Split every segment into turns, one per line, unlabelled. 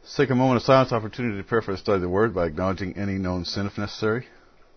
Let's take a moment of silence opportunity to prepare for the study of the Word by acknowledging any known sin if necessary.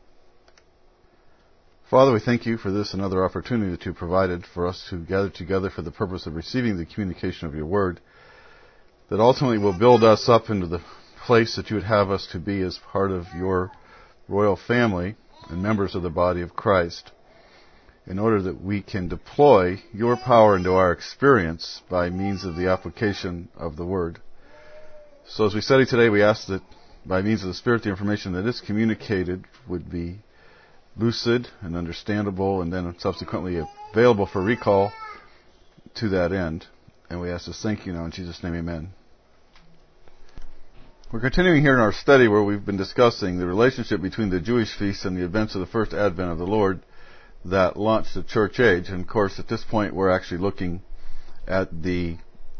Father, we thank you for this another opportunity that you provided for us to gather together for the purpose of receiving the communication of your Word, that ultimately will build us up into the place that you would have us to be as part of your royal family and members of the body of Christ, in order that we can deploy your power into our experience by means of the application of the Word. So as we study today, we ask that by means of the Spirit, the information that is communicated would be lucid and understandable, and then subsequently available for recall to that end. And we ask this, thank you now, in Jesus' name, amen. We're continuing here in our study where we've been discussing the relationship between the Jewish feasts and the events of the first advent of the Lord that launched the church age. And of course, at this point, we're actually looking at the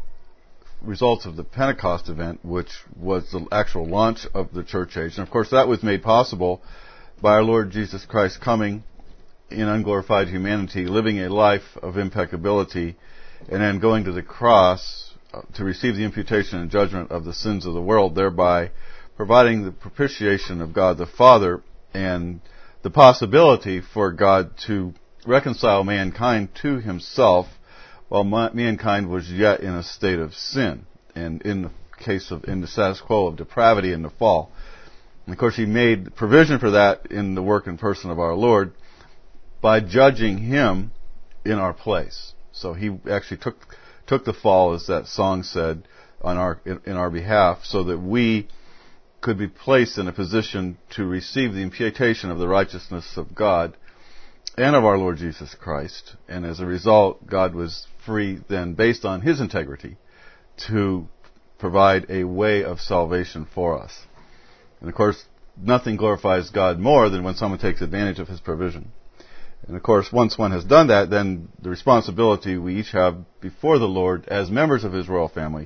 results of the Pentecost event, which was the actual launch of the church age. And of course, that was made possible by our Lord Jesus Christ coming in unglorified humanity, living a life of impeccability, and then going to the cross to receive the imputation and judgment of the sins of the world, thereby providing the propitiation of God the Father and the possibility for God to reconcile mankind to himself while mankind was yet in a state of sin, and in the status quo of depravity and the fall. And of course, he made provision for that in the work and person of our Lord by judging him in our place. So he actually took the fall, as that song said, in our behalf, so that we could be placed in a position to receive the imputation of the righteousness of God and of our Lord Jesus Christ. And as a result, God was free then, based on his integrity, to provide a way of salvation for us. And of course, nothing glorifies God more than when someone takes advantage of his provision. And of course, once one has done that, then the responsibility we each have before the Lord as members of his royal family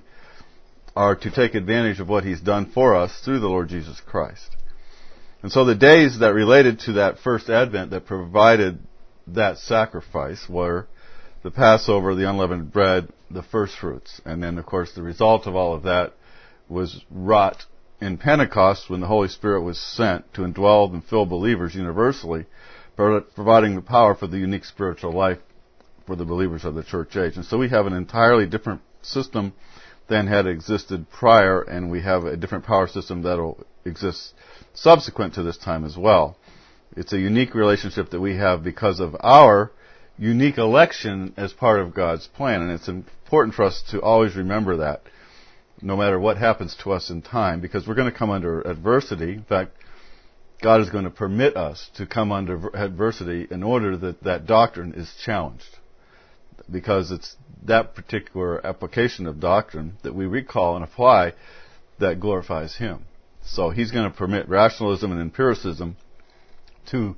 are to take advantage of what he's done for us through the Lord Jesus Christ. And so the days that related to that first advent that provided that sacrifice were the Passover, the unleavened bread, the first fruits. And then, of course, the result of all of that was wrought in Pentecost when the Holy Spirit was sent to indwell and fill believers universally, providing the power for the unique spiritual life for the believers of the church age. And so we have an entirely different system than had existed prior, and we have a different power system that will exist subsequent to this time as well. It's a unique relationship that we have because of our unique election as part of God's plan, and it's important for us to always remember that, no matter what happens to us in time, because we're going to come under adversity. In fact, God is going to permit us to come under adversity in order that that doctrine is challenged, because it's that particular application of doctrine that we recall and apply that glorifies him. So he's going to permit rationalism and empiricism to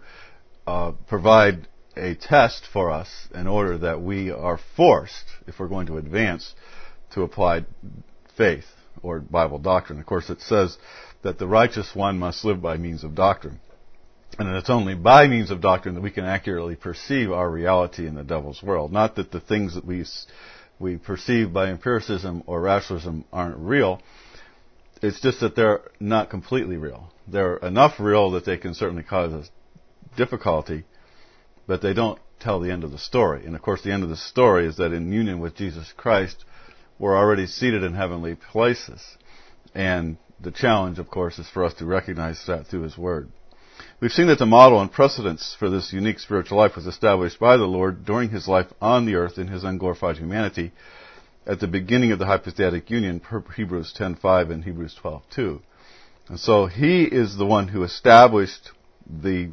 provide a test for us in order that we are forced, if we're going to advance, to apply faith or Bible doctrine. Of course, it says that the righteous one must live by means of doctrine. And it's only by means of doctrine that we can accurately perceive our reality in the devil's world. Not that the things that we perceive by empiricism or rationalism aren't real. It's just that they're not completely real. They're enough real that they can certainly cause us difficulty, but they don't tell the end of the story. And of course, the end of the story is that in union with Jesus Christ, we're already seated in heavenly places. And the challenge, of course, is for us to recognize that through his word. We've seen that the model and precedence for this unique spiritual life was established by the Lord during his life on the earth in his unglorified humanity at the beginning of the hypostatic union, Hebrews 10:5 and Hebrews 12:2. And so he is the one who established the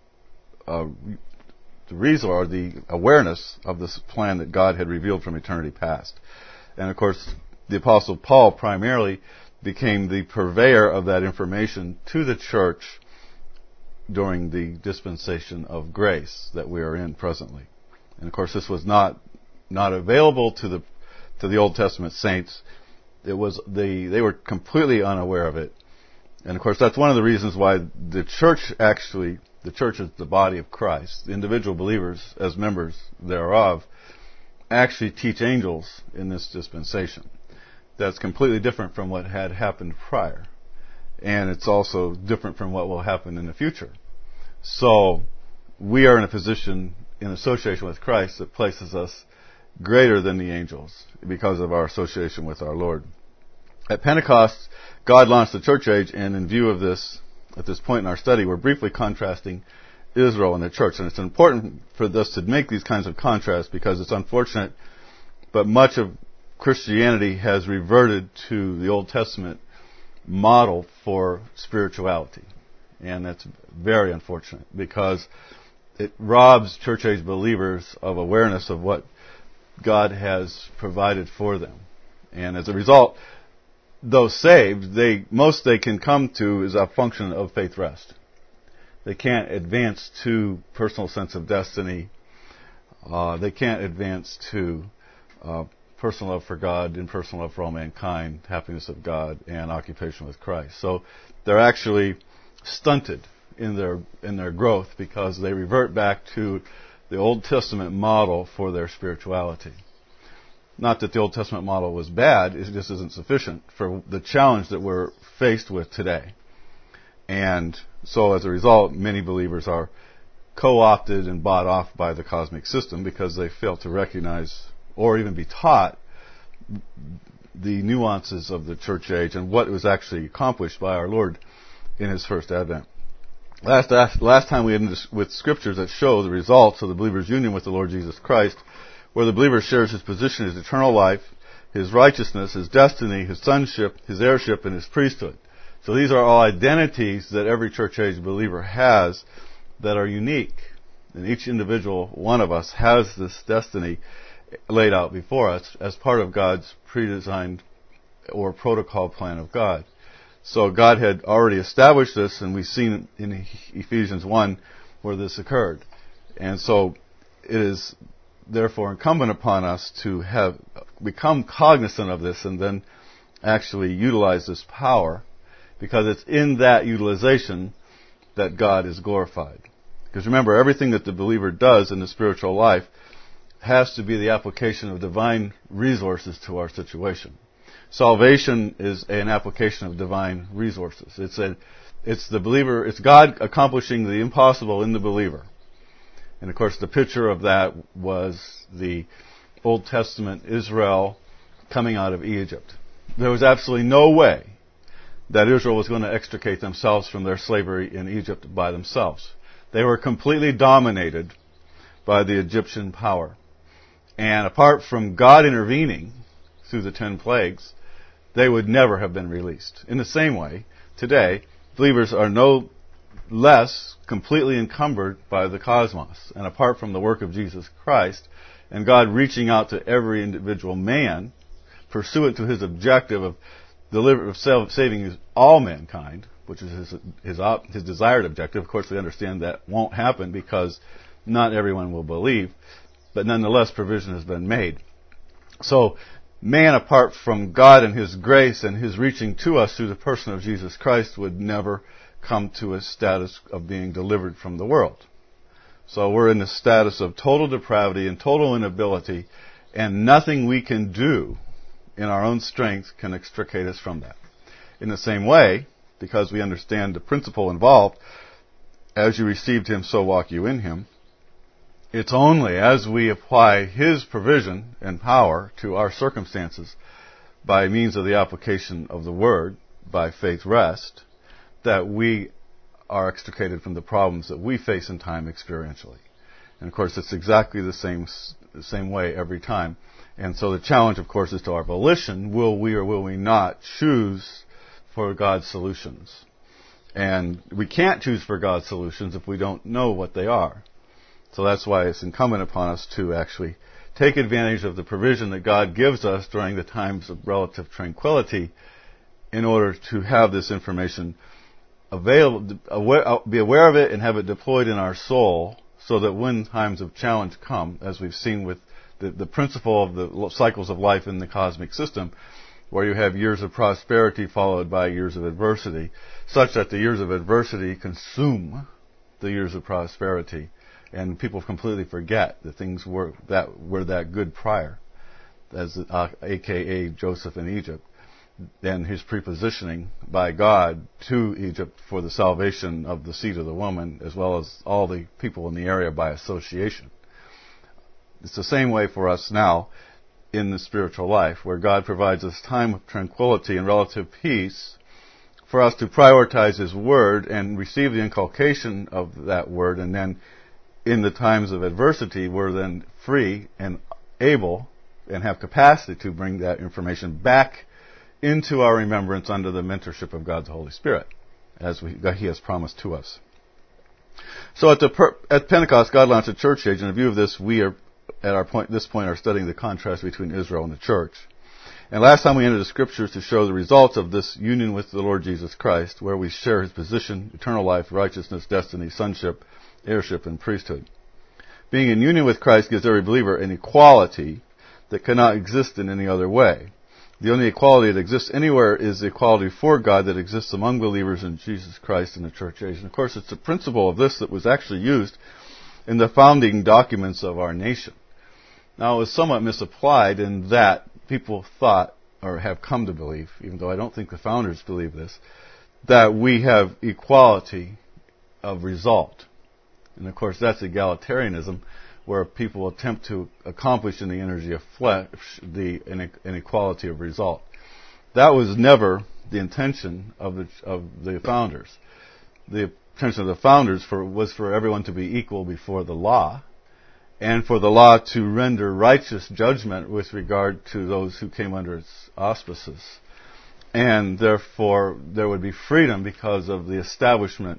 reason or the awareness of this plan that God had revealed from eternity past. And of course, the Apostle Paul primarily became the purveyor of that information to the church during the dispensation of grace that we are in presently. And of course, this was not available to the Old Testament saints. They were completely unaware of it. And of course, that's one of the reasons why the church is the body of Christ. The individual believers, as members thereof, actually teach angels in this dispensation. that's completely different from what had happened prior. And it's also different from what will happen in the future. So we are in a position in association with Christ that places us greater than the angels because of our association with our Lord. At Pentecost, God launched the church age, and in view of this, at this point in our study, we're briefly contrasting Israel and the church. And it's important for us to make these kinds of contrasts because it's unfortunate, but much of Christianity has reverted to the Old Testament model for spirituality. And that's very unfortunate because it robs church age believers of awareness of what God has provided for them. And as a result, though saved, most they can come to is a function of faith rest. They can't advance to personal sense of destiny. They can't advance to personal love for God and personal love for all mankind, happiness of God, and occupation with Christ. So they're actually stunted in their growth because they revert back to the Old Testament model for their spirituality. Not that the Old Testament model was bad, it just isn't sufficient for the challenge that we're faced with today. And so as a result, many believers are co-opted and bought off by the cosmic system because they fail to recognize or even be taught the nuances of the church age and what was actually accomplished by our Lord in His first advent. Last time we ended with scriptures that show the results of the believer's union with the Lord Jesus Christ, where the believer shares his position, his eternal life, his righteousness, his destiny, his sonship, his heirship, and his priesthood. So these are all identities that every church age believer has that are unique. And each individual one of us has this destiny laid out before us as part of God's pre-designed or protocol plan of God. So God had already established this, and we've seen in Ephesians 1 where this occurred. And so it is therefore incumbent upon us to have become cognizant of this and then actually utilize this power, because it's in that utilization that God is glorified. Because remember, everything that the believer does in the spiritual life has to be the application of divine resources to our situation. Salvation is an application of divine resources. It's God accomplishing the impossible in the believer. And of course, the picture of that was the Old Testament Israel coming out of Egypt. There was absolutely no way that Israel was going to extricate themselves from their slavery in Egypt by themselves. They were completely dominated by the Egyptian power. And apart from God intervening through the 10 plagues, they would never have been released. In the same way, today, believers are no less completely encumbered by the cosmos. And apart from the work of Jesus Christ, and God reaching out to every individual man, pursuant to His objective of saving all mankind, which is his desired objective. Of course, we understand that won't happen because not everyone will believe, but nonetheless, provision has been made. So, man, apart from God and His grace and His reaching to us through the person of Jesus Christ, would never come to a status of being delivered from the world. So we're in the status of total depravity and total inability, and nothing we can do in our own strength can extricate us from that. In the same way, because we understand the principle involved, as you received Him, so walk you in Him, it's only as we apply His provision and power to our circumstances by means of the application of the Word, by faith rest, that we are extricated from the problems that we face in time experientially. And of course, it's exactly the same way every time. And so the challenge, of course, is to our volition. Will we or will we not choose for God's solutions? And we can't choose for God's solutions if we don't know what they are. So that's why it's incumbent upon us to actually take advantage of the provision that God gives us during the times of relative tranquility in order to have this information available, be aware of it and have it deployed in our soul so that when times of challenge come, as we've seen with the principle of the cycles of life in the cosmic system, where you have years of prosperity followed by years of adversity, such that the years of adversity consume the years of prosperity, and people completely forget that things were that good prior. aka Joseph in Egypt, and his prepositioning by God to Egypt for the salvation of the seed of the woman, as well as all the people in the area by association. It's the same way for us now in the spiritual life, where God provides us time of tranquility and relative peace for us to prioritize His Word and receive the inculcation of that Word, and then in the times of adversity, we're then free and able and have capacity to bring that information back into our remembrance under the mentorship of God's Holy Spirit, as He has promised to us. So at Pentecost, God launched a church age, and in view of this, we are at this point are studying the contrast between Israel and the church. And last time we entered the Scriptures to show the results of this union with the Lord Jesus Christ, where we share His position, eternal life, righteousness, destiny, sonship, heirship, and priesthood. Being in union with Christ gives every believer an equality that cannot exist in any other way. The only equality that exists anywhere is the equality for God that exists among believers in Jesus Christ in the church age. And of course, it's the principle of this that was actually used in the founding documents of our nation. Now, it was somewhat misapplied in that people thought, or have come to believe, even though I don't think the founders believe this, that we have equality of result. And of course, that's egalitarianism, where people attempt to accomplish in the energy of flesh the inequality of result. That was never the intention of the founders. The intention of the founders was for everyone to be equal before the law, and for the law to render righteous judgment with regard to those who came under its auspices. And therefore, there would be freedom because of the establishment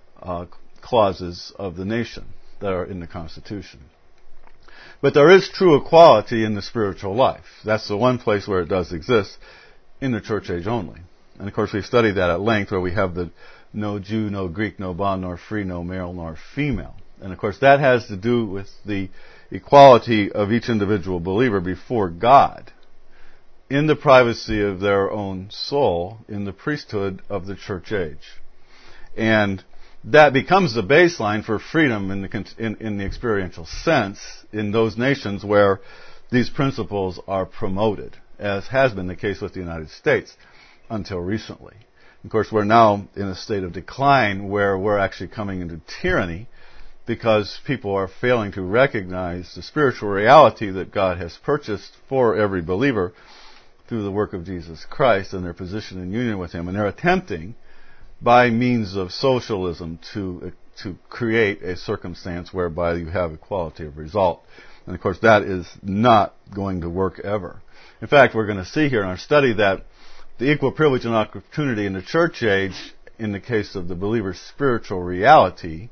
clauses of the nation that are in the Constitution. But there is true equality in the spiritual life. That's the one place where it does exist, in the church age only. And of course, we've studied that at length, where we have the no Jew, no Greek, no bond, nor free, no male, nor female. And of course, that has to do with the equality of each individual believer before God, in the privacy of their own soul, in the priesthood of the church age. And that becomes the baseline for freedom in the experiential sense in those nations where these principles are promoted, as has been the case with the United States until recently. Of course, we're now in a state of decline where we're actually coming into tyranny because people are failing to recognize the spiritual reality that God has purchased for every believer through the work of Jesus Christ and their position in union with Him. And they're attempting, by means of socialism, to create a circumstance whereby you have equality of result. And of course, that is not going to work ever. In fact, we're going to see here in our study that the equal privilege and opportunity in the church age, in the case of the believer's spiritual reality,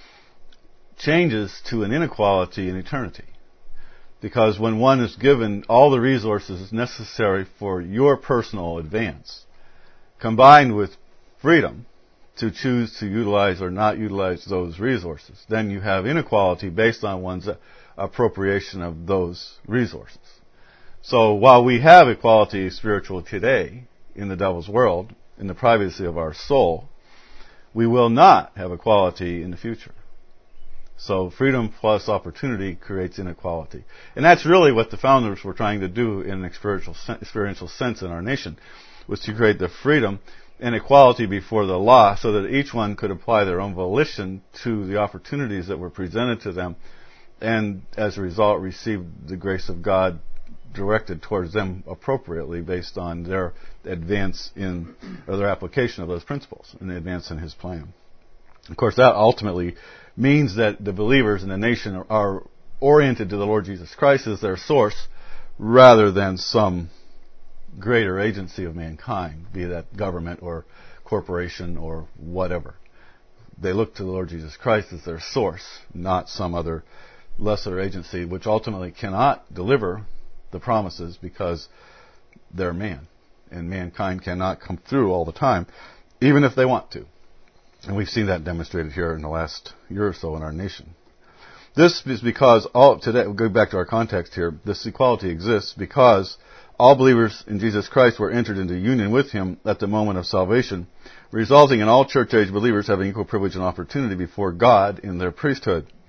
changes to an inequality in eternity. Because when one is given all the resources necessary for your personal advance, combined with freedom to choose to utilize or not utilize those resources, then you have inequality based on one's appropriation of those resources. So while we have equality spiritual today in the devil's world, in the privacy of our soul, we will not have equality in the future. So freedom plus opportunity creates inequality. And that's really what the founders were trying to do in an experiential sense in our nation, was to create the freedom and equality before the law so that each one could apply their own volition to the opportunities that were presented to them, and as a result receive the grace of God directed towards them appropriately based on their advance in, or their application of those principles and the advance in His plan. Of course, that ultimately means that the believers in the nation are oriented to the Lord Jesus Christ as their source, rather than some greater agency of mankind, be that government or corporation or whatever. They look to the Lord Jesus Christ as their source, not some other lesser agency, which ultimately cannot deliver the promises because they're man, and mankind cannot come through all the time, even if they want to. And we've seen that demonstrated here in the last year or so in our nation. This is because today, we'll go back to our context here, this equality exists because all believers in Jesus Christ were entered into union with Him at the moment of salvation, resulting in all church-age believers having equal privilege and opportunity before God in their priesthood.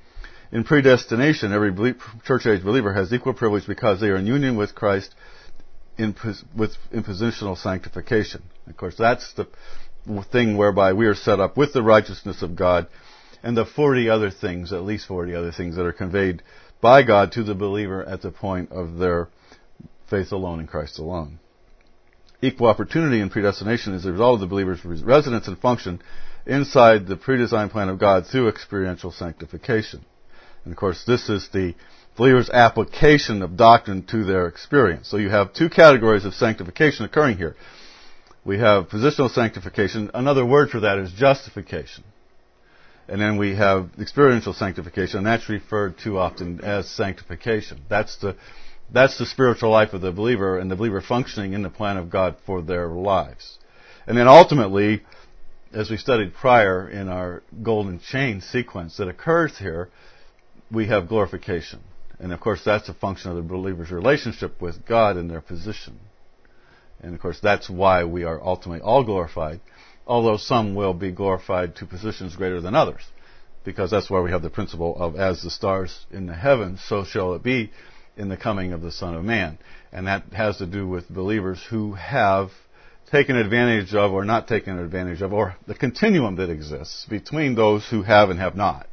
In predestination, every church age believer has equal privilege because they are in union with Christ in positional sanctification. Of course, that's the thing whereby we are set up with the righteousness of God and the 40 other things, at least 40 other things that are conveyed by God to the believer at the point of their faith alone in Christ alone. Equal opportunity in predestination is the result of the believer's residence and function inside the predesigned plan of God through experiential sanctification. And of course, this is the believer's application of doctrine to their experience. So you have two categories of sanctification occurring here. We have positional sanctification. Another word for that is justification. And then we have experiential sanctification, and that's referred to often as sanctification. That's the spiritual life of the believer and the believer functioning in the plan of God for their lives. And then ultimately, as we studied prior in our golden chain sequence that occurs here, we have glorification. And of course, that's a function of the believer's relationship with God and their position. And of course, that's why we are ultimately all glorified, although some will be glorified to positions greater than others, because that's why we have the principle of as the stars in the heavens, so shall it be in the coming of the Son of Man. And that has to do with believers who have taken advantage of or not taken advantage of, or the continuum that exists between those who have and have not,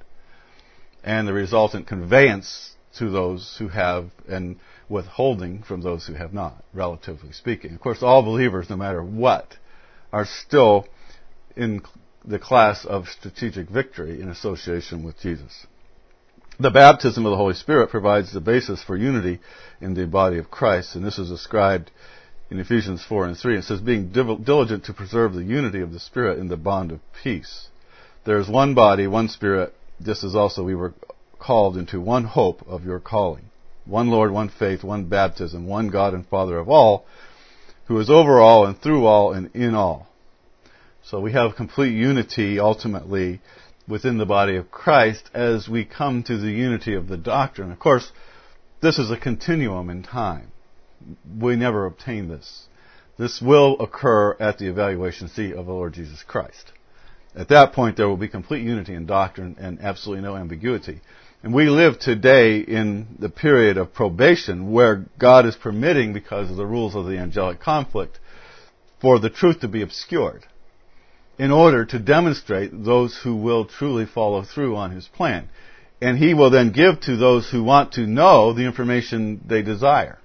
and the resultant conveyance to those who have and withholding from those who have not, relatively speaking. Of course, all believers, no matter what, are still in the class of strategic victory in association with Jesus. The baptism of the Holy Spirit provides the basis for unity in the body of Christ, and this is described in Ephesians 4 and 3. It says, being diligent to preserve the unity of the Spirit in the bond of peace. There is one body, one Spirit, just as also we were called into one hope of your calling. One Lord, one faith, one baptism, one God and Father of all, who is over all and through all and in all. So we have complete unity ultimately within the body of Christ as we come to the unity of the doctrine. Of course, this is a continuum in time. We never obtain this. This will occur at the evaluation seat of the Lord Jesus Christ. At that point, there will be complete unity in doctrine and absolutely no ambiguity. And we live today in the period of probation where God is permitting, because of the rules of the angelic conflict, for the truth to be obscured in order to demonstrate those who will truly follow through on His plan. And He will then give to those who want to know the information they desire.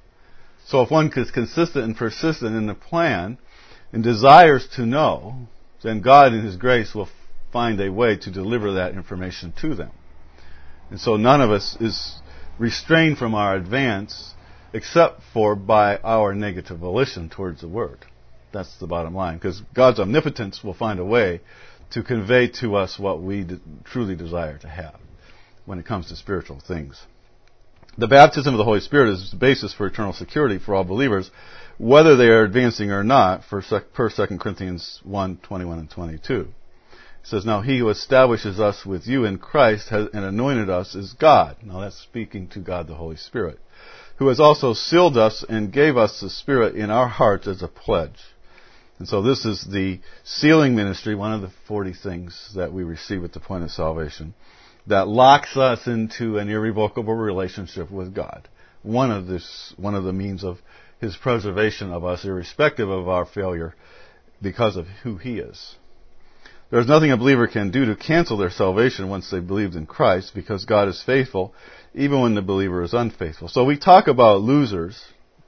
So if one is consistent and persistent in the plan and desires to know, then God in His grace will find a way to deliver that information to them. And so none of us is restrained from our advance except for by our negative volition towards the Word. That's the bottom line. Because God's omnipotence will find a way to convey to us what we truly desire to have when it comes to spiritual things. The baptism of the Holy Spirit is the basis for eternal security for all believers, whether they are advancing or not, per 2 Corinthians 1, 21 and 22. It says, now He who establishes us with you in Christ and anointed us is God. Now that's speaking to God the Holy Spirit, who has also sealed us and gave us the Spirit in our hearts as a pledge. And so this is the sealing ministry, one of the 40 things that we receive at the point of salvation, that locks us into an irrevocable relationship with God. One of the means of His preservation of us, irrespective of our failure, because of who He is. There is nothing a believer can do to cancel their salvation once they've believed in Christ, because God is faithful, even when the believer is unfaithful. So we talk about losers,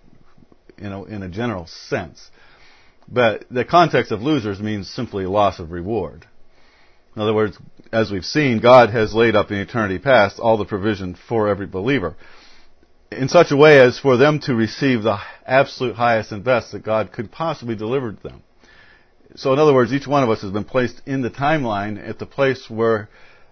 in a general sense, but the context of losers means simply loss of reward. In other words, as we've seen, God has laid up in eternity past all the provision for every believer, in such a way as for them to receive the absolute highest and best that God could possibly deliver to them. So in other words, each one of us has been placed in the timeline at the place where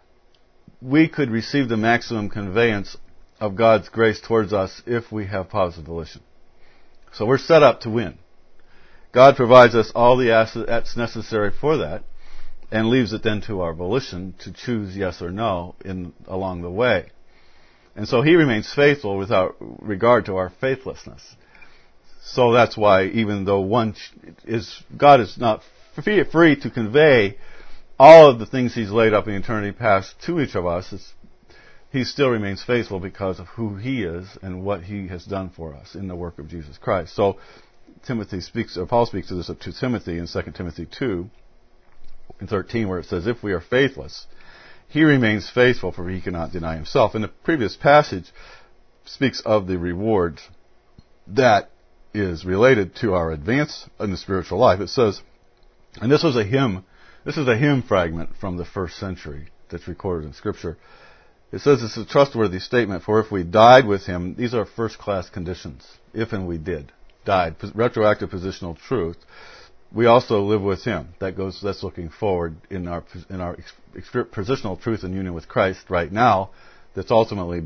we could receive the maximum conveyance of God's grace towards us if we have positive volition. So we're set up to win. God provides us all the assets necessary for that and leaves it then to our volition to choose yes or no along the way. And so He remains faithful without regard to our faithlessness. So that's why even though God is not free to convey all of the things He's laid up in eternity past to each of us, he still remains faithful because of who he is and what he has done for us in the work of Jesus Christ. So Paul speaks to this to Timothy in 2 Timothy 2 and 13, where it says, if we are faithless, he remains faithful, for he cannot deny himself. And the previous passage speaks of the reward that is related to our advance in the spiritual life. It says, and this is a hymn fragment from the first century that's recorded in Scripture. It says it's a trustworthy statement, for if we died with him, these are first-class conditions, if and we did, died, retroactive positional truth, we also live with him. That's looking forward in our positional truth and union with Christ right now, that's ultimately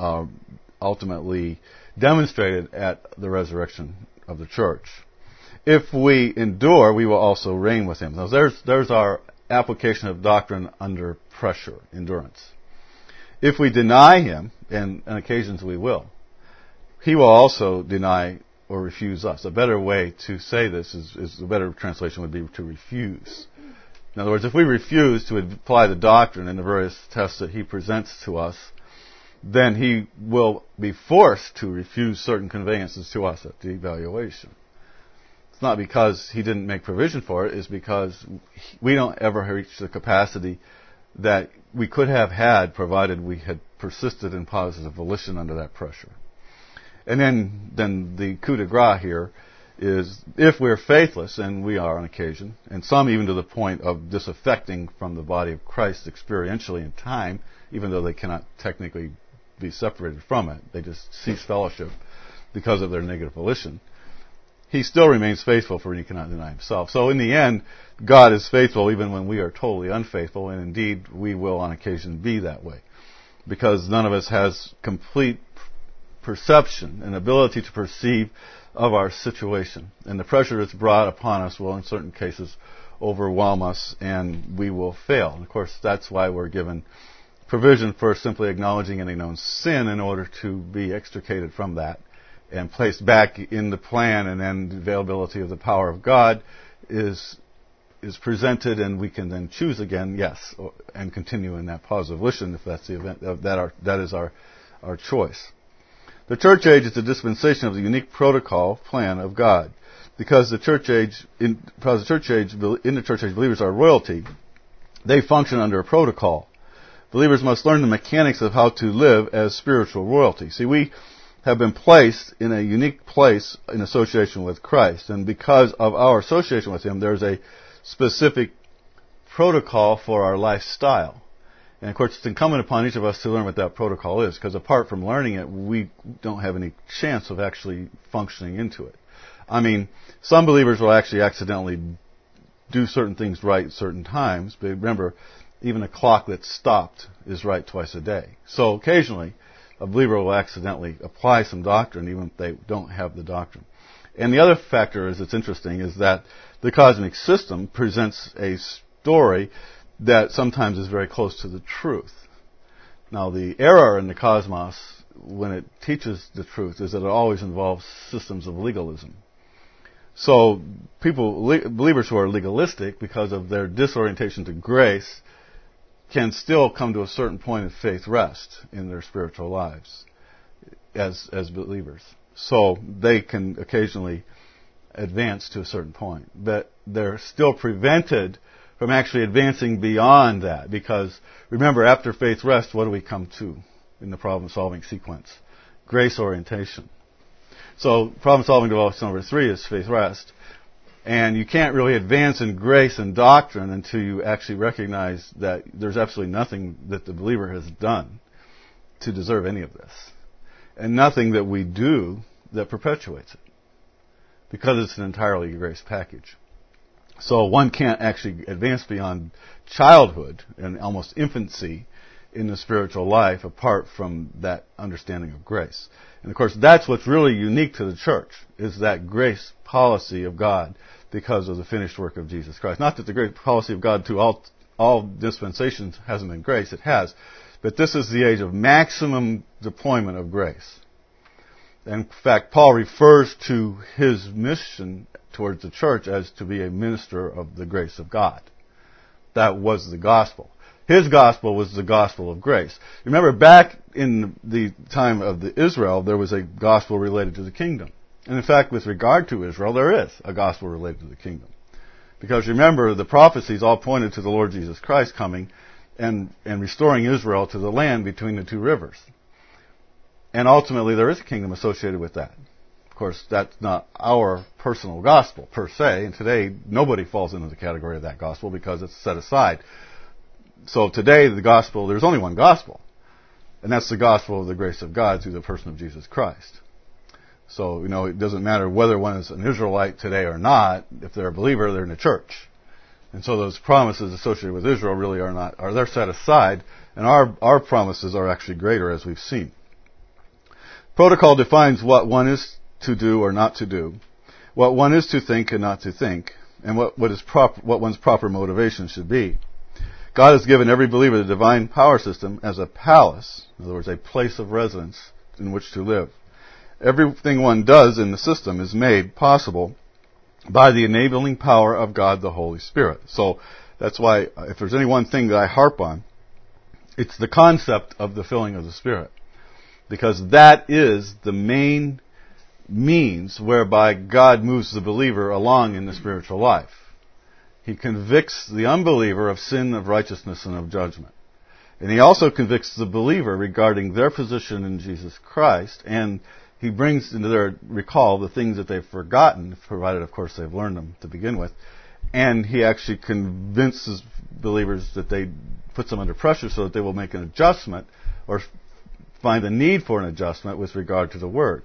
demonstrated at the resurrection of the church. If we endure, we will also reign with him. Now there's our application of doctrine under pressure, endurance. If we deny him, and on occasions we will, he will also deny or refuse us. A better way to say this is a better translation would be to refuse. In other words, if we refuse to apply the doctrine in the various tests that he presents to us, then he will be forced to refuse certain conveyances to us at the evaluation. It's not because he didn't make provision for it, it's because we don't ever reach the capacity that we could have had provided we had persisted in positive volition under that pressure. And then the coup de grace here is if we're faithless, and we are on occasion, and some even to the point of disaffecting from the body of Christ experientially in time, even though they cannot technically be separated from it, they just cease fellowship because of their negative volition, he still remains faithful, for he cannot deny himself. So in the end, God is faithful even when we are totally unfaithful, and indeed we will on occasion be that way, because none of us has complete perception and ability to perceive of our situation. And the pressure that's brought upon us will in certain cases overwhelm us, and we will fail. And of course, that's why we're given provision for simply acknowledging any known sin in order to be extricated from that and placed back in the plan, and then the availability of the power of God is presented, and we can then choose again, and continue in that positive volition if that's the event that is our choice. The church age is the dispensation of the unique protocol plan of God. Because in the church age believers are royalty, they function under a protocol. Believers must learn the mechanics of how to live as spiritual royalty. See, we have been placed in a unique place in association with Christ, and because of our association with him, there's a specific protocol for our lifestyle. And of course, it's incumbent upon each of us to learn what that protocol is, because apart from learning it, we don't have any chance of actually functioning into it. I mean, some believers will actually accidentally do certain things right at certain times, but remember, even a clock that's stopped is right twice a day. So occasionally, a believer will accidentally apply some doctrine, even if they don't have the doctrine. And the other factor that's interesting is that the cosmic system presents a story that sometimes is very close to the truth. Now, the error in the cosmos, when it teaches the truth, is that it always involves systems of legalism. So, believers who are legalistic, because of their disorientation to grace, can still come to a certain point of faith rest in their spiritual lives as believers. So, they can occasionally advance to a certain point, but they're still prevented from actually advancing beyond that, because remember, after faith rest, what do we come to in the problem-solving sequence? Grace orientation. So problem-solving development number 3 is faith rest, and you can't really advance in grace and doctrine until you actually recognize that there's absolutely nothing that the believer has done to deserve any of this, and nothing that we do that perpetuates it, because it's an entirely grace package. So one can't actually advance beyond childhood and almost infancy in the spiritual life apart from that understanding of grace. And of course, that's what's really unique to the church, is that grace policy of God because of the finished work of Jesus Christ. Not that the grace policy of God to all dispensations hasn't been grace, it has. But this is the age of maximum deployment of grace. In fact, Paul refers to his mission towards the church as to be a minister of the grace of God. That was the gospel. His gospel was the gospel of grace. Remember, back in the time of Israel, there was a gospel related to the kingdom. And in fact, with regard to Israel, there is a gospel related to the kingdom. Because remember, the prophecies all pointed to the Lord Jesus Christ coming and restoring Israel to the land between the two rivers. And ultimately, there is a kingdom associated with that. Of course, that's not our personal gospel, per se. And today, nobody falls into the category of that gospel because it's set aside. So today, the gospel, there's only one gospel. And that's the gospel of the grace of God through the person of Jesus Christ. So, it doesn't matter whether one is an Israelite today or not. If they're a believer, they're in the church. And so those promises associated with Israel really they're set aside. And our promises are actually greater, as we've seen. Protocol defines what one is to do or not to do, what one is to think and not to think, and what one's proper motivation should be. God has given every believer the divine power system as a palace, in other words, a place of residence in which to live. Everything one does in the system is made possible by the enabling power of God the Holy Spirit. So that's why, if there's any one thing that I harp on, it's the concept of the filling of the Spirit. Because that is the main means whereby God moves the believer along in the spiritual life. He convicts the unbeliever of sin, of righteousness, and of judgment. And He also convicts the believer regarding their position in Jesus Christ, and He brings into their recall the things that they've forgotten, provided, of course, they've learned them to begin with. And He actually convinces believers that puts them under pressure so that they will make an adjustment or find a need for an adjustment with regard to the Word.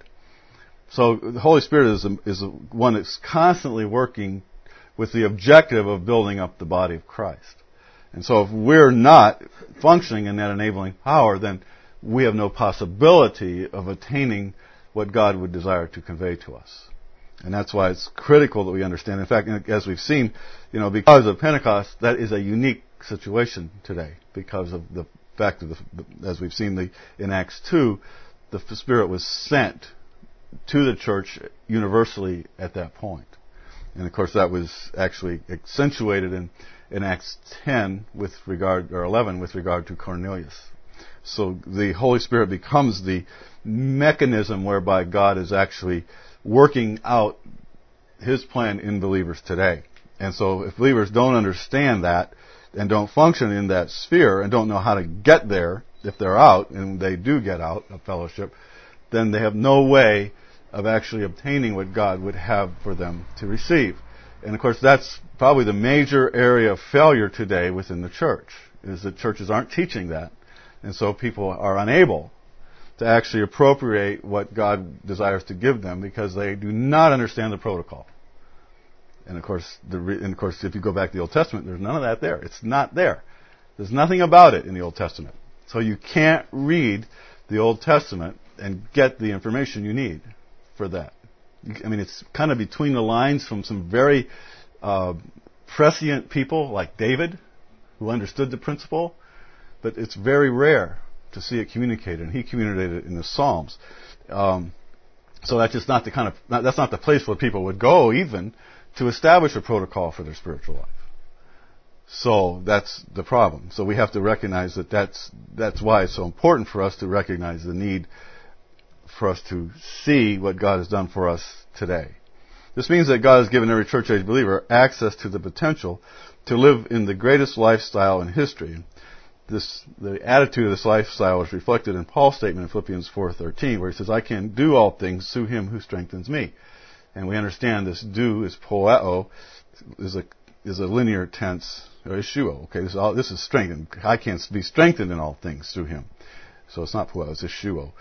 So the Holy Spirit is one that's constantly working with the objective of building up the body of Christ. And so if we're not functioning in that enabling power, then we have no possibility of attaining what God would desire to convey to us. And that's why it's critical that we understand. In fact, as we've seen, because of Pentecost, that is a unique situation today because of the fact of as we've seen in Acts 2, the Spirit was sent to the church universally at that point. And of course that was actually accentuated in Acts 10 or 11 with regard to Cornelius. So the Holy Spirit becomes the mechanism whereby God is actually working out His plan in believers today. And so if believers don't understand that and don't function in that sphere and don't know how to get there, if they're out, and they do get out of fellowship, then they have no way of actually obtaining what God would have for them to receive. And of course that's probably the major area of failure today within the church, is that churches aren't teaching that. And so people are unable to actually appropriate what God desires to give them because they do not understand the protocol. And of course, if you go back to the Old Testament, there's none of that there. It's not there. There's nothing about it in the Old Testament. So you can't read the Old Testament and get the information you need for that. I mean, it's kind of between the lines from some very prescient people like David, who understood the principle, but it's very rare to see it communicated, and he communicated it in the Psalms. So that's just not that's not the place where people would go even to establish a protocol for their spiritual life. So that's the problem. So we have to recognize that that's why it's so important for us to recognize the need for us to see what God has done for us today. This means that God has given every church-age believer access to the potential to live in the greatest lifestyle in history. The attitude of this lifestyle is reflected in Paul's statement in Philippians 4:13, where he says, "I can do all things through Him who strengthens me." And we understand this "do" is poeo, is a linear tense, or ishuo. Okay, this is strengthened. I can be strengthened in all things through Him. So it's not poeo, it's ishuo.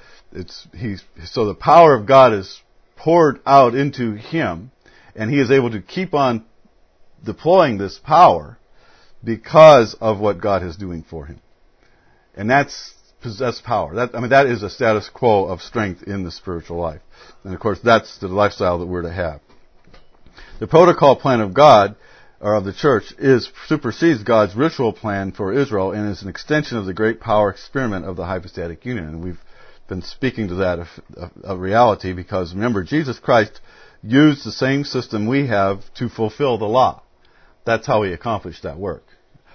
So the power of God is poured out into him, and he is able to keep on deploying this power because of what God is doing for him. And that's power. That is a status quo of strength in the spiritual life. And of course, that's the lifestyle that we're to have. The protocol plan of God, or of the church, supersedes God's ritual plan for Israel and is an extension of the great power experiment of the hypostatic union. And we've been speaking to that of reality because, remember, Jesus Christ used the same system we have to fulfill the law. That's how he accomplished that work.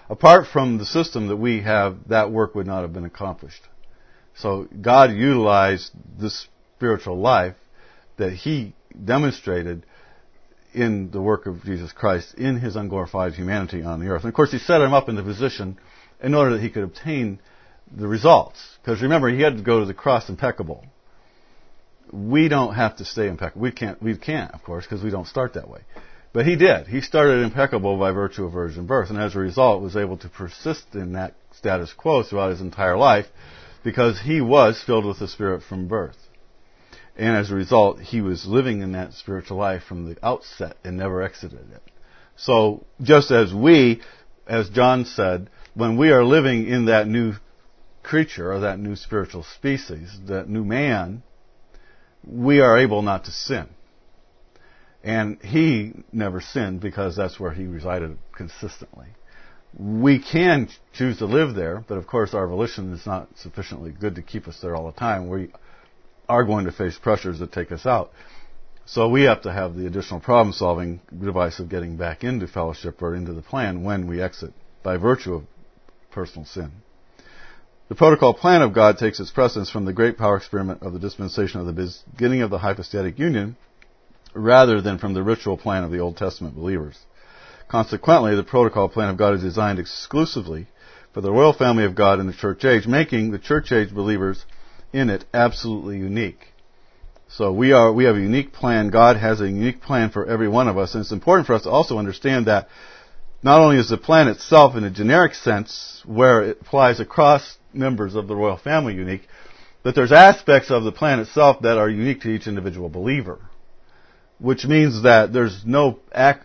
Apart from the system that we have, that work would not have been accomplished. So God utilized this spiritual life that He demonstrated in the work of Jesus Christ in His unglorified humanity on the earth. And of course, He set Him up in the position in order that He could obtain the results. Because remember, He had to go to the cross impeccable. We don't have to stay impeccable. We can't, of course, because we don't start that way. But He did. He started impeccable by virtue of virgin birth, and as a result was able to persist in that status quo throughout His entire life because He was filled with the Spirit from birth. And as a result, He was living in that spiritual life from the outset and never exited it. So, just as we, as John said, when we are living in that new creature, or that new spiritual species, that new man, we are able not to sin. And He never sinned because that's where He resided consistently. We can choose to live there, but of course our volition is not sufficiently good to keep us there all the time. We are going to face pressures that take us out. So we have to have the additional problem-solving device of getting back into fellowship or into the plan when we exit by virtue of personal sin. The protocol plan of God takes its precedence from the great power experiment of the dispensation of the beginning of the hypostatic union rather than from the ritual plan of the Old Testament believers. Consequently, the protocol plan of God is designed exclusively for the royal family of God in the church age, making the church age believers in it absolutely unique. So we have a unique plan. God has a unique plan for every one of us, and it's important for us to also understand that not only is the plan itself in a generic sense where it applies across members of the royal family unique, but there's aspects of the plan itself that are unique to each individual believer, which means that there's no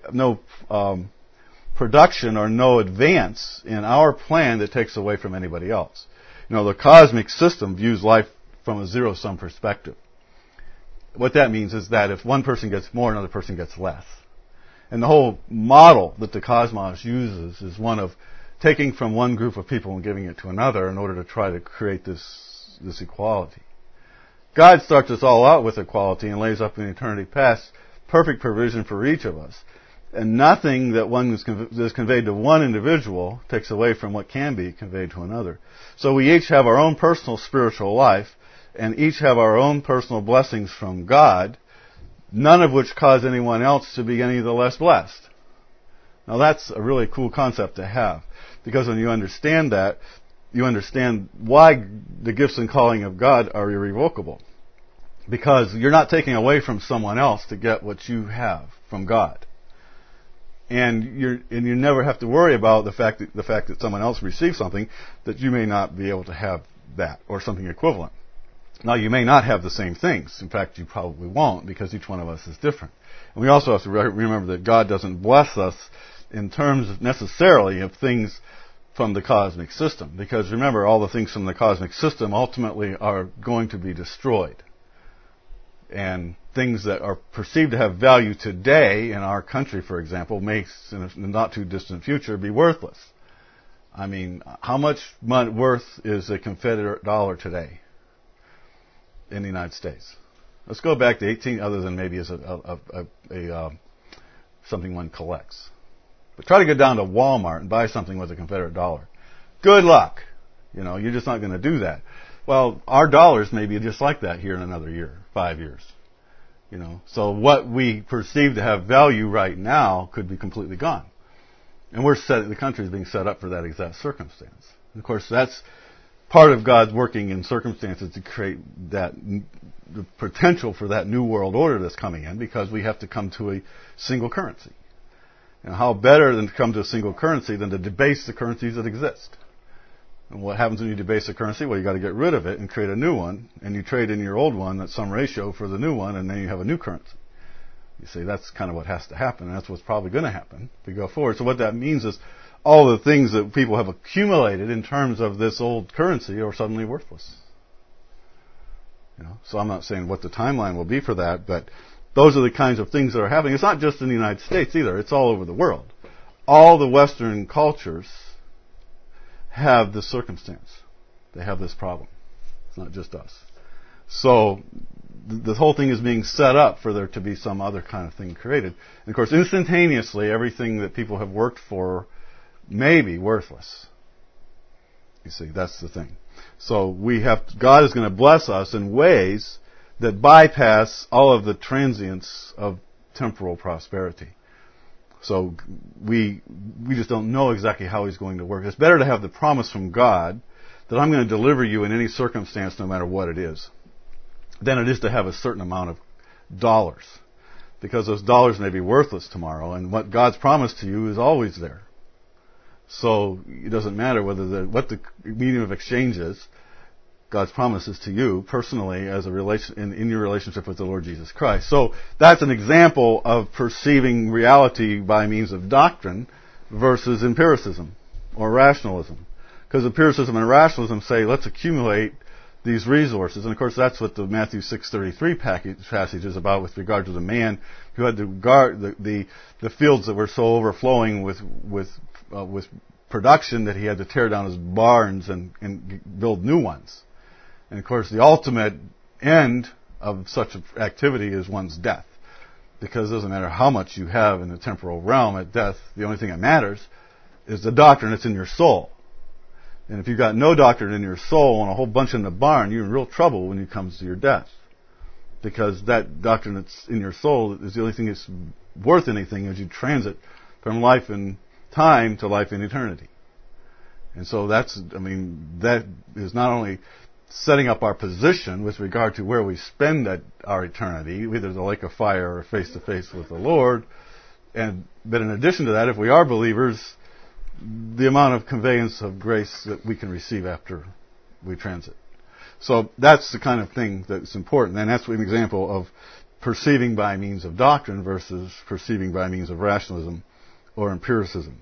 production or no advance in our plan that takes away from anybody else. You know, the cosmic system views life from a zero-sum perspective. What that means is that if one person gets more, another person gets less. And the whole model that the cosmos uses is one of taking from one group of people and giving it to another in order to try to create this equality. God starts us all out with equality and lays up in eternity past perfect provision for each of us. And nothing that is conveyed to one individual takes away from what can be conveyed to another. So we each have our own personal spiritual life, and each have our own personal blessings from God, none of which cause anyone else to be any the less blessed. Now that's a really cool concept to have, because when you understand that, you understand why the gifts and calling of God are irrevocable. Because you're not taking away from someone else to get what you have from God. And you never have to worry about the fact that someone else receives something that you may not be able to have that or something equivalent. Now, you may not have the same things. In fact, you probably won't, because each one of us is different. And we also have to remember that God doesn't bless us in terms of necessarily of things from the cosmic system. Because remember, all the things from the cosmic system ultimately are going to be destroyed. And things that are perceived to have value today in our country, for example, may, in the not too distant future, be worthless. I mean, how much worth is a Confederate dollar today in the United States? Let's go back to 18, other than maybe as something one collects. But try to get down to Walmart and buy something with a Confederate dollar. Good luck. You know, you're just not going to do that. Well, our dollars may be just like that here in another year, 5 years. You know, so what we perceive to have value right now could be completely gone. And the country is being set up for that exact circumstance. And of course, that's part of God's working in circumstances to create the potential for that new world order that's coming in, because we have to come to a single currency. And how better than to come to a single currency than to debase the currencies that exist? And what happens when you debase a currency? Well, you got to get rid of it and create a new one, and you trade in your old one at some ratio for the new one, and then you have a new currency. You see, that's kind of what has to happen, and that's what's probably going to happen if we go forward. So what that means is all the things that people have accumulated in terms of this old currency are suddenly worthless. You know, so I'm not saying what the timeline will be for that, but those are the kinds of things that are happening. It's not just in the United States either. It's all over the world. All the Western cultures have this circumstance. They have this problem. It's not just us. So the whole thing is being set up for there to be some other kind of thing created. And of course, instantaneously, everything that people have worked for may be worthless. You see, that's the thing. So God is going to bless us in ways that bypass all of the transience of temporal prosperity. So we just don't know exactly how He's going to work. It's better to have the promise from God that I'm going to deliver you in any circumstance, no matter what it is, than it is to have a certain amount of dollars. Because those dollars may be worthless tomorrow, and what God's promised to you is always there. So it doesn't matter what the medium of exchange is. God's promises to you personally as a in your relationship with the Lord Jesus Christ. So that's an example of perceiving reality by means of doctrine versus empiricism or rationalism. Because empiricism and rationalism say, let's accumulate these resources. And of course that's what the Matthew 6:33 passage is about with regard to the man who had to guard the fields that were so overflowing with production that he had to tear down his barns and build new ones. And of course, the ultimate end of such activity is one's death. Because it doesn't matter how much you have in the temporal realm at death, the only thing that matters is the doctrine that's in your soul. And if you've got no doctrine in your soul and a whole bunch in the barn, you're in real trouble when it comes to your death. Because that doctrine that's in your soul is the only thing that's worth anything as you transit from life in time to life in eternity. And so that is not only setting up our position with regard to where we spend our eternity, either the lake of fire or face to face with the Lord. But in addition to that, if we are believers, the amount of conveyance of grace that we can receive after we transit. So that's the kind of thing that's important. And that's an example of perceiving by means of doctrine versus perceiving by means of rationalism or empiricism.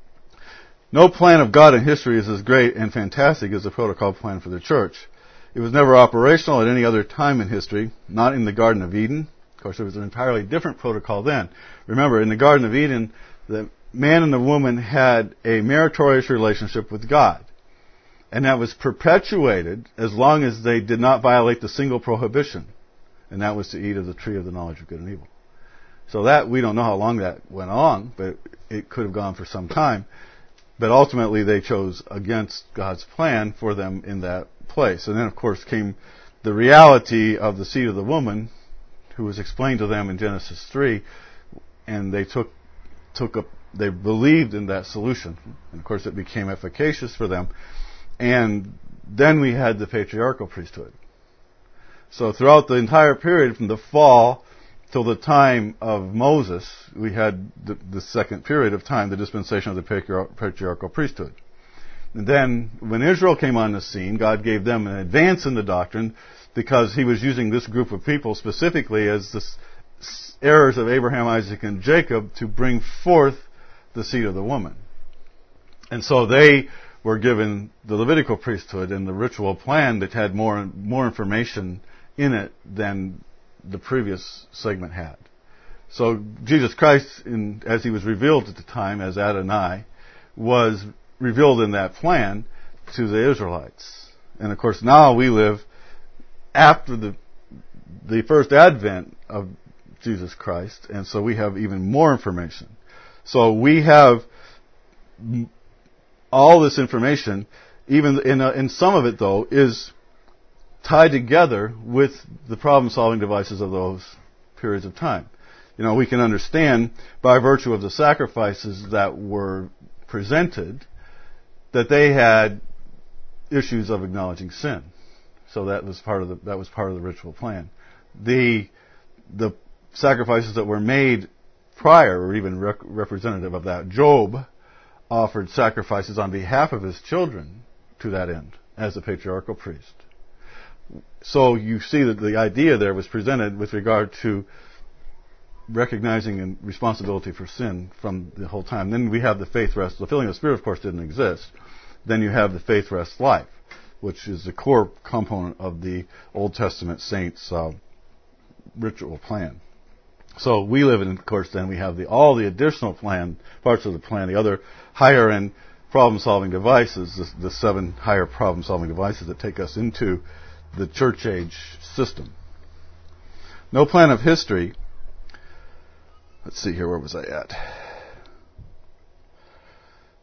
No plan of God in history is as great and fantastic as the protocol plan for the church. It was never operational at any other time in history, not in the Garden of Eden. Of course, it was an entirely different protocol then. Remember, in the Garden of Eden, the man and the woman had a meritorious relationship with God. And that was perpetuated as long as they did not violate the single prohibition. And that was to eat of the tree of the knowledge of good and evil. So that, we don't know how long that went on, but it could have gone for some time. But ultimately they chose against God's plan for them in that place. And then of course came the reality of the seed of the woman, who was explained to them in Genesis 3, and they they believed in that solution. And of course it became efficacious for them. And then we had the patriarchal priesthood. So throughout the entire period from the fall till the time of Moses, we had the second period of time, the dispensation of the patriarchal priesthood. And then when Israel came on the scene, God gave them an advance in the doctrine because He was using this group of people specifically as the heirs of Abraham, Isaac, and Jacob to bring forth the seed of the woman. And so they were given the Levitical priesthood and the ritual plan that had more information in it than the previous segment had. So Jesus Christ, as He was revealed at the time as Adonai, was revealed in that plan to the Israelites. And of course now we live after the first advent of Jesus Christ, and so we have even more information. So we have all this information, even in some of it though, is tied together with the problem-solving devices of those periods of time. We can understand by virtue of the sacrifices that were presented that they had issues of acknowledging sin. So that was part of the ritual plan. The sacrifices that were made prior were even representative of that. Job offered sacrifices on behalf of his children to that end as a patriarchal priest. So you see that the idea there was presented with regard to recognizing and responsibility for sin from the whole time. Then we have the faith rest. The filling of the Spirit, of course, didn't exist. Then you have the faith rest life, which is the core component of the Old Testament saints' ritual plan. So we live in, of course, then we have all the additional parts of the plan, the other higher end problem-solving devices, the 7 higher problem-solving devices that take us into the church age system. No plan of history. Let's see here, where was I at?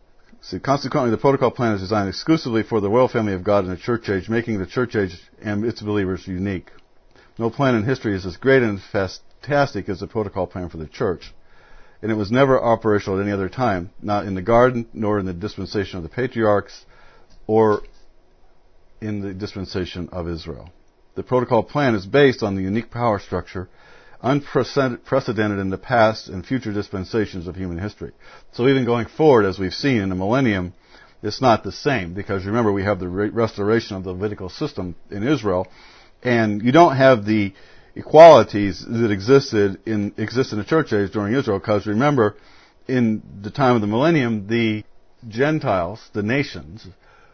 See, consequently, the protocol plan is designed exclusively for the royal family of God in the church age, making the church age and its believers unique. No plan in history is as great and fantastic as the protocol plan for the church. And it was never operational at any other time, not in the garden, nor in the dispensation of the patriarchs, or in the dispensation of Israel. The protocol plan is based on the unique power structure, unprecedented in the past and future dispensations of human history. So even going forward, as we've seen in the millennium, it's not the same, because remember, we have the restoration of the Levitical system in Israel, and you don't have the equalities that existed in the church age during Israel, because remember, in the time of the millennium, the Gentiles, the nations,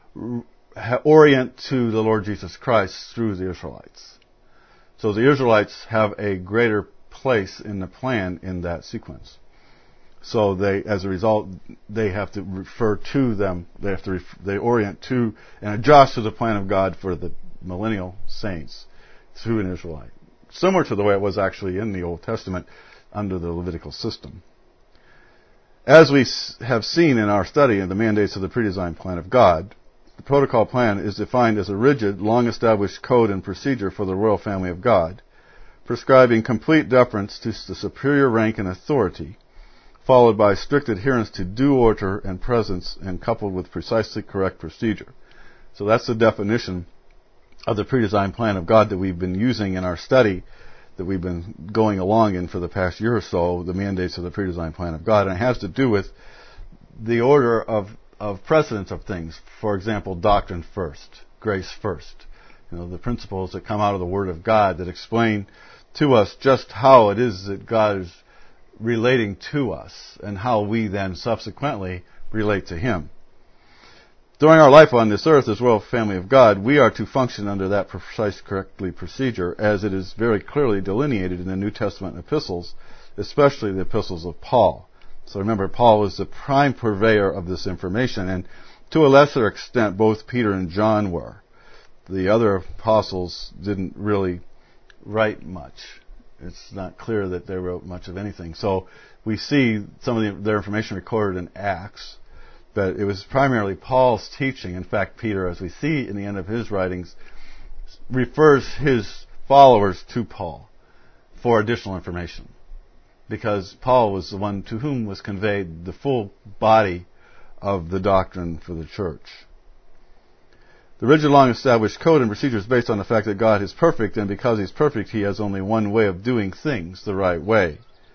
orient to the Lord Jesus Christ through the Israelites. So the Israelites have a greater place in the plan in that sequence. So they, as a result, they have to refer to them. They orient to and adjust to the plan of God for the millennial saints through an Israelite, similar to the way it was actually in the Old Testament under the Levitical system. As we have seen in our study in the mandates of the predesigned plan of God, the protocol plan is defined as a rigid, long-established code and procedure for the royal family of God, prescribing complete deference to the superior rank and authority, followed by strict adherence to due order and presence, and coupled with precisely correct procedure. So that's the definition of the predesigned plan of God that we've been using in our study, that we've been going along in for the past year or so, the mandates of the predesigned plan of God. And it has to do with the order of precedence of things. For example, doctrine first, grace first. The principles that come out of the Word of God that explain to us just how it is that God is relating to us and how we then subsequently relate to Him. During our life on this earth as royal family of God, we are to function under that precise, correctly procedure, as it is very clearly delineated in the New Testament epistles, especially the epistles of Paul. So remember, Paul was the prime purveyor of this information, and to a lesser extent, both Peter and John were. The other apostles didn't really write much. It's not clear that they wrote much of anything. So we see some of their information recorded in Acts, but it was primarily Paul's teaching. In fact, Peter, as we see in the end of his writings, refers his followers to Paul for additional information, because Paul was the one to whom was conveyed the full body of the doctrine for the church. The rigid, long-established code and procedure is based on the fact that God is perfect, and because He's perfect, He has only one way of doing things the right way.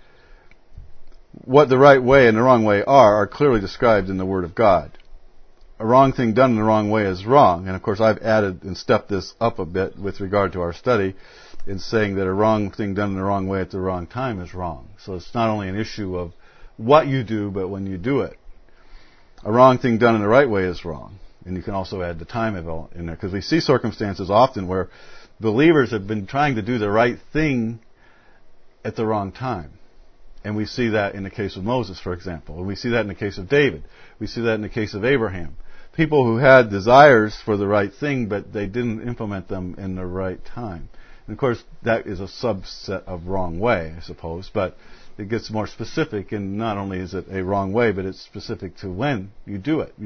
What the right way and the wrong way are clearly described in the Word of God. A wrong thing done in the wrong way is wrong, and of course I've added and stepped this up a bit with regard to our study in saying that a wrong thing done in the wrong way at the wrong time is wrong. So it's not only an issue of what you do, but when you do it. A wrong thing done in the right way is wrong. And you can also add the time in there, because we see circumstances often where believers have been trying to do the right thing at the wrong time. And we see that in the case of Moses, for example. And we see that in the case of David. We see that in the case of Abraham. People who had desires for the right thing, but they didn't implement them in the right time. And of course, that is a subset of wrong way, I suppose. But it gets more specific, and not only is it a wrong way, but it's specific to when you do it.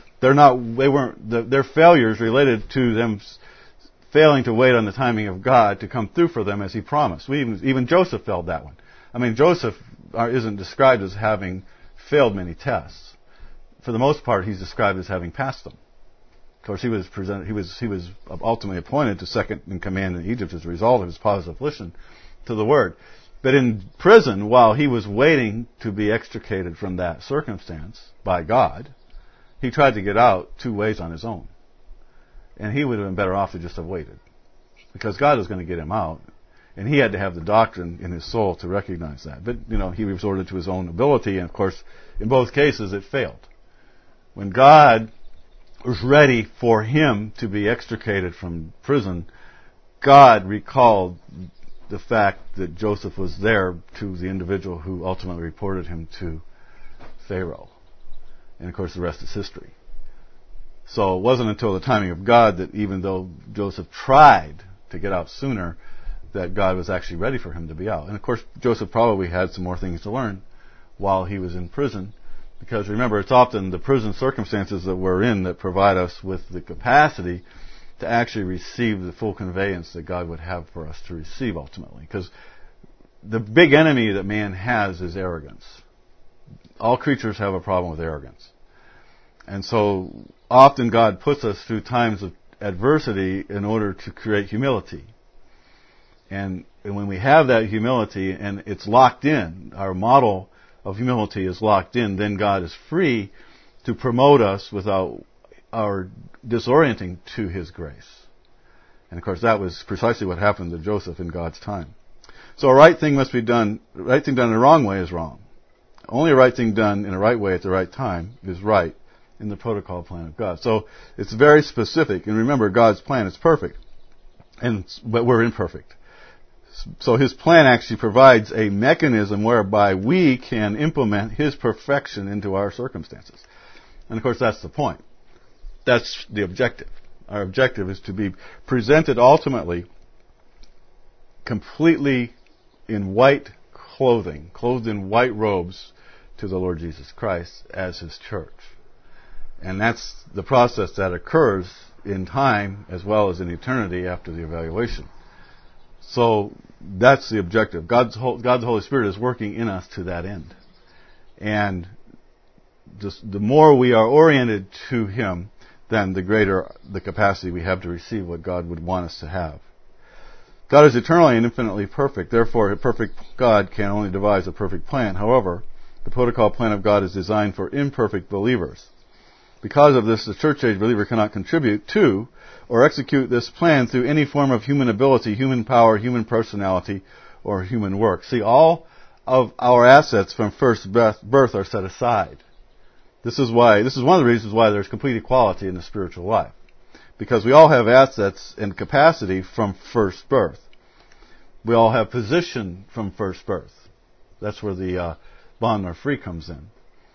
Their failures related to them failing to wait on the timing of God to come through for them as He promised. Even Joseph failed that one. I mean, Joseph isn't described as having failed many tests. For the most part, he's described as having passed them. Of course, he was ultimately appointed to second in command in Egypt as a result of his positive affliction to the Word. But in prison, while he was waiting to be extricated from that circumstance by God, he tried to get out two ways on his own. And he would have been better off to just have waited, because God was going to get him out. And he had to have the doctrine in his soul to recognize that. But, he resorted to his own ability, and of course, in both cases, it failed. When God was ready for him to be extricated from prison, God recalled the fact that Joseph was there to the individual who ultimately reported him to Pharaoh. And of course, the rest is history. So it wasn't until the timing of God that, even though Joseph tried to get out sooner, that God was actually ready for him to be out. And of course, Joseph probably had some more things to learn while he was in prison. Because remember, it's often the prison circumstances that we're in that provide us with the capacity to actually receive the full conveyance that God would have for us to receive ultimately. Because the big enemy that man has is arrogance. All creatures have a problem with arrogance. And so often God puts us through times of adversity in order to create humility. And when we have that humility and it's locked in, our model of humility is locked in, then God is free to promote us without our disorienting to His grace. And of course that was precisely what happened to Joseph in God's time. So a right thing must be done. The right thing done in the wrong way is wrong. Only a right thing done in a right way at the right time is right in the protocol plan of God. So it's very specific. And remember, God's plan is perfect, but we're imperfect. So His plan actually provides a mechanism whereby we can implement His perfection into our circumstances. And of course that's the point. That's the objective. Our objective is to be presented ultimately completely in white clothing, clothed in white robes to the Lord Jesus Christ as His church. And that's the process that occurs in time as well as in eternity after the evaluation. So that's the objective. God's Holy Spirit is working in us to that end. And just the more we are oriented to Him, then the greater the capacity we have to receive what God would want us to have. God is eternally and infinitely perfect. Therefore, a perfect God can only devise a perfect plan. However, the protocol plan of God is designed for imperfect believers. Because of this, the church age believer cannot contribute to or execute this plan through any form of human ability, human power, human personality, or human work. See, all of our assets from first birth are set aside. This is one of the reasons why there's complete equality in the spiritual life. Because we all have assets and capacity from first birth. We all have position from first birth. That's where the bond or free comes in.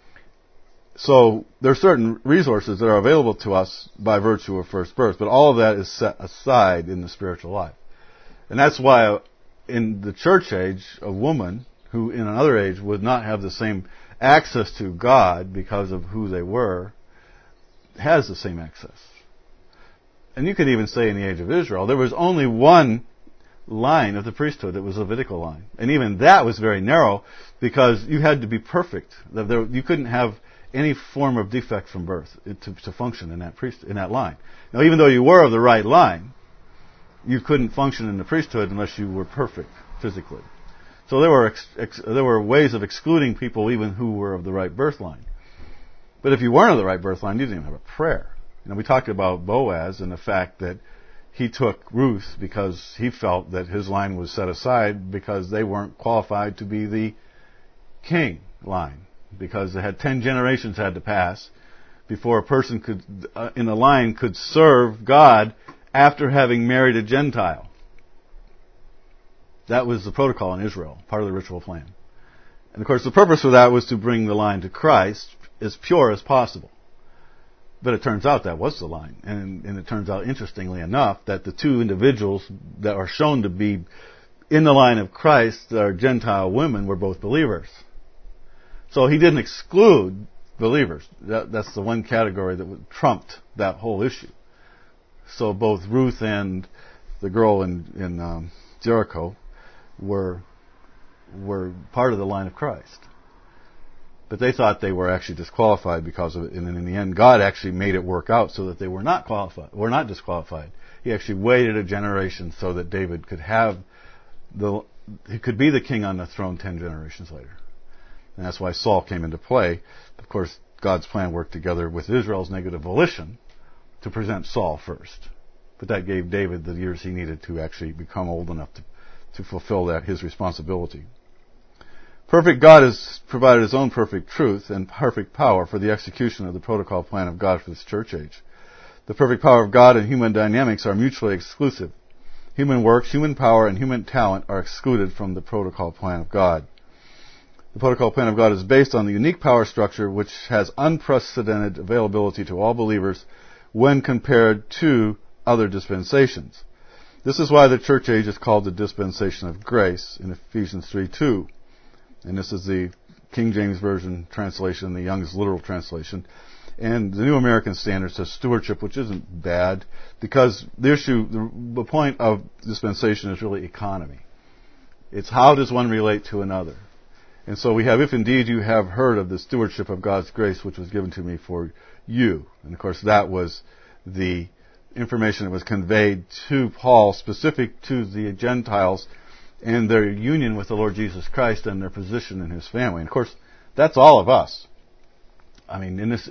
So there are certain resources that are available to us by virtue of first birth, but all of that is set aside in the spiritual life. And that's why in the church age, a woman who in another age would not have the same access to God because of who they were, has the same access. And you could even say in the age of Israel, there was only one line of the priesthood that was the Levitical line. And even that was very narrow because you had to be perfect. You couldn't have any form of defect from birth to function in that line. Now, even though you were of the right line, you couldn't function in the priesthood unless you were perfect physically. So there were ways of excluding people even who were of the right birth line. But if you weren't of the right birth line, you didn't even have a prayer. We talked about Boaz and the fact that he took Ruth because he felt that his line was set aside because they weren't qualified to be the king line. Because they had 10 generations had to pass before a person in the line could serve God after having married a Gentile. That was the protocol in Israel, part of the ritual plan. And of course the purpose for that was to bring the line to Christ as pure as possible. But it turns out that was the line. And it turns out, interestingly enough, that the two individuals that are shown to be in the line of Christ, that are Gentile women, were both believers. So he didn't exclude believers. That's the one category that trumped that whole issue. So both Ruth and the girl in Jericho were part of the line of Christ. But they thought they were actually disqualified because of it. And in the end, God actually made it work out so that they were not disqualified. He actually waited a generation so that David could he could be the king on the throne 10 generations later. And that's why Saul came into play. Of course, God's plan worked together with Israel's negative volition to present Saul first. But that gave David the years he needed to actually become old enough to fulfill his responsibility. Perfect God has provided His own perfect truth and perfect power for the execution of the protocol plan of God for this church age. The perfect power of God and human dynamics are mutually exclusive. Human works, human power, and human talent are excluded from the protocol plan of God. The protocol plan of God is based on the unique power structure which has unprecedented availability to all believers when compared to other dispensations. This is why the church age is called the dispensation of grace in Ephesians 3:2. And this is the King James Version translation, the Young's literal translation. And the New American Standard says stewardship, which isn't bad, because the point of dispensation is really economy. It's how does one relate to another. And so we have, if indeed you have heard of the stewardship of God's grace, which was given to me for you. And of course that was the information that was conveyed to Paul, specific to the Gentiles and their union with the Lord Jesus Christ and their position in His family. And of course, that's all of us. I mean, in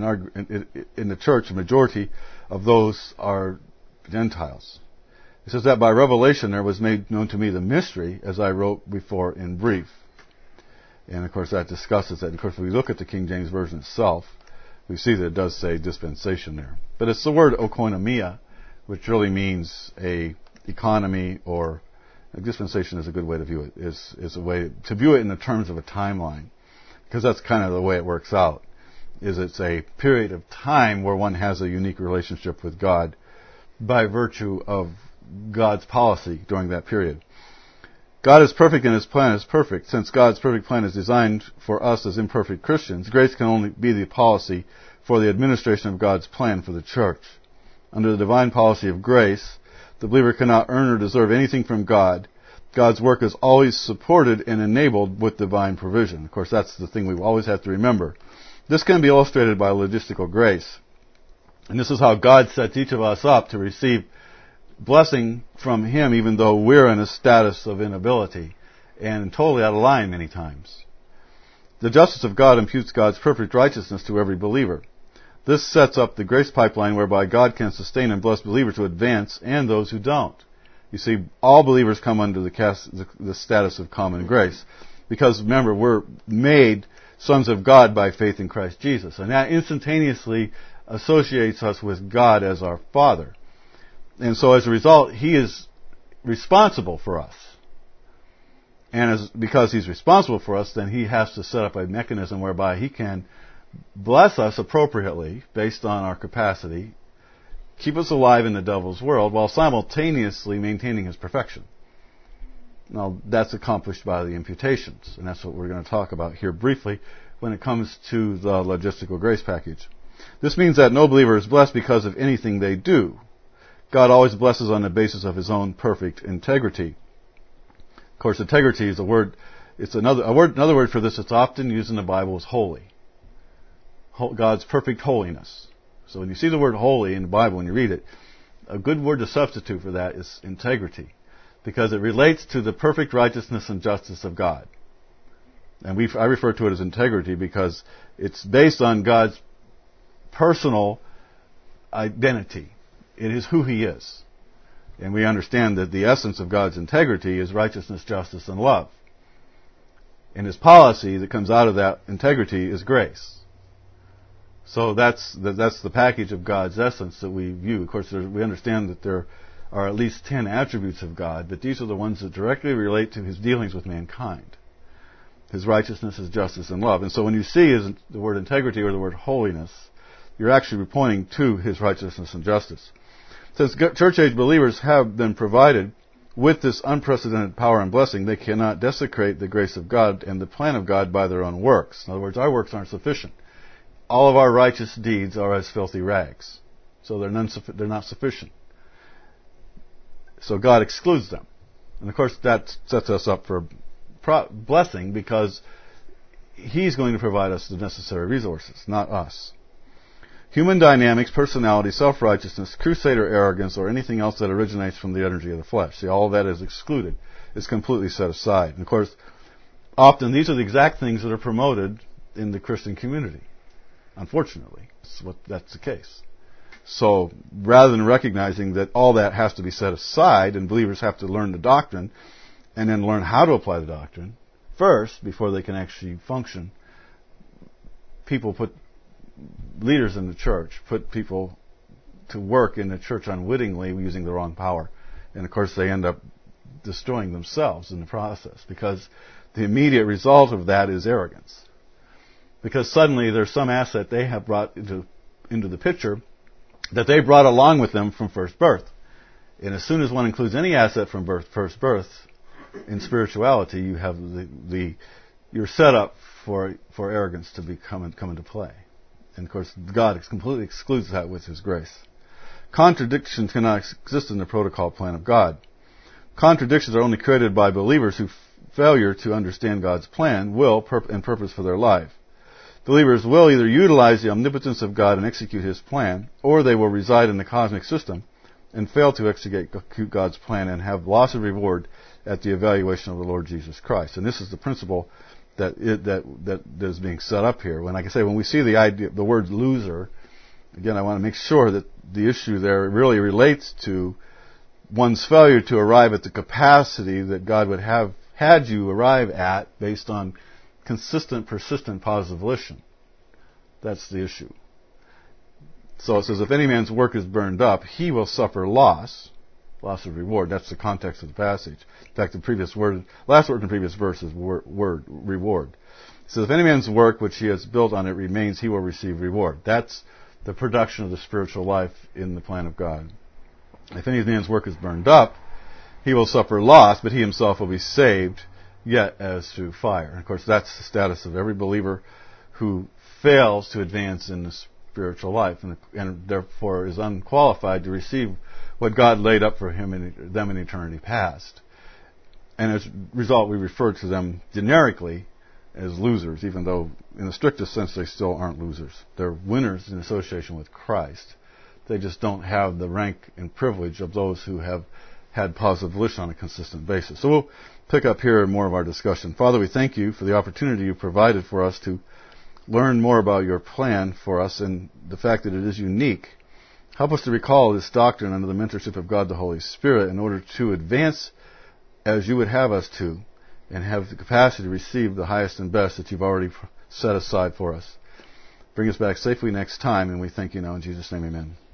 the church, the majority of those are Gentiles. It says that by revelation there was made known to me the mystery, as I wrote before in brief. And of course that discusses that. And of course, if we look at the King James Version itself, we see that it does say dispensation there. But it's the word oikonomia, which really means a economy, or a dispensation is a good way to view it, is a way to view it in the terms of a timeline. Because that's kind of the way it works out. Is it's a period of time where one has a unique relationship with God by virtue of God's policy during that period. God is perfect and His plan is perfect. Since God's perfect plan is designed for us as imperfect Christians, grace can only be the policy for the administration of God's plan for the church. Under the divine policy of grace, the believer cannot earn or deserve anything from God. God's work is always supported and enabled with divine provision. Of course, that's the thing we always have to remember. This can be illustrated by logistical grace. And this is how God sets each of us up to receive blessing from Him, even though we're in a status of inability and totally out of line many times. The justice of God imputes God's perfect righteousness to every believer. This sets up the grace pipeline whereby God can sustain and bless believers to advance and those who don't. You see, all believers come under the status of common grace. Because remember, we're made sons of God by faith in Christ Jesus. And that instantaneously associates us with God as our Father. And so as a result, He is responsible for us. And because He's responsible for us, then He has to set up a mechanism whereby He can bless us appropriately based on our capacity, keep us alive in the devil's world, while simultaneously maintaining His perfection. Now, that's accomplished by the imputations, and that's what we're going to talk about here briefly when it comes to the logistical grace package. This means that no believer is blessed because of anything they do. God always blesses on the basis of His own perfect integrity. Of course, integrity is a word. It's another word for this. It's often used in the Bible as holy. God's perfect holiness. So when you see the word holy in the Bible, when you read it, a good word to substitute for that is integrity, because it relates to the perfect righteousness and justice of God. And I refer to it as integrity because it's based on God's personal identity. It is who He is. And we understand that the essence of God's integrity is righteousness, justice, and love. And His policy that comes out of that integrity is grace. So that's the package of God's essence that we view. Of course, we understand that there are at least 10 attributes of God, but these are the ones that directly relate to His dealings with mankind. His righteousness, His justice, and love. And so when you see the word integrity or the word holiness, you're actually pointing to His righteousness and justice. Since church-age believers have been provided with this unprecedented power and blessing, they cannot desecrate the grace of God and the plan of God by their own works. In other words, our works aren't sufficient. All of our righteous deeds are as filthy rags. So they're not sufficient. So God excludes them. And of course that sets us up for blessing, because He's going to provide us the necessary resources, not us. Human dynamics, personality, self-righteousness, crusader arrogance, or anything else that originates from the energy of the flesh. See, all of that is excluded. It's completely set aside. And of course, often these are the exact things that are promoted in the Christian community. Unfortunately, that's the case. So, rather than recognizing that all that has to be set aside and believers have to learn the doctrine and then learn how to apply the doctrine first before they can actually function, leaders in the church put people to work in the church unwittingly using the wrong power. And of course they end up destroying themselves in the process, because the immediate result of that is arrogance. Because suddenly there's some asset they have brought into the picture that they brought along with them from first birth. And as soon as one includes any asset from first birth, in spirituality, you have you're set up for arrogance to come into play. And of course, God completely excludes that with His grace. Contradictions cannot exist in the protocol plan of God. Contradictions are only created by believers who failure to understand God's plan, will, and purpose for their life. Believers will either utilize the omnipotence of God and execute His plan, or they will reside in the cosmic system and fail to execute God's plan and have loss of reward at the evaluation of the Lord Jesus Christ. And this is the principle that is being set up here. When we see the word loser, again, I want to make sure that the issue there really relates to one's failure to arrive at the capacity that God would have had you arrive at based on consistent, persistent positive volition. That's the issue. So it says, if any man's work is burned up, he will suffer loss of reward. That's the context of the passage. In fact, last word in the previous verse is word reward. It says, if any man's work which he has built on it remains, he will receive reward. That's the production of the spiritual life in the plan of God. If any man's work is burned up, he will suffer loss, but he himself will be saved, yet as through fire. And of course, that's the status of every believer who fails to advance in the spiritual life and therefore is unqualified to receive what God laid up for them in eternity past. And as a result, we refer to them generically as losers, even though in the strictest sense they still aren't losers. They're winners in association with Christ. They just don't have the rank and privilege of those who have had positive volition on a consistent basis. So we'll pick up here more of our discussion. Father, we thank you for the opportunity you provided for us to learn more about your plan for us and the fact that it is unique. Help us to recall this doctrine under the mentorship of God the Holy Spirit in order to advance as you would have us to and have the capacity to receive the highest and best that you've already set aside for us. Bring us back safely next time, and we thank you now in Jesus' name, amen.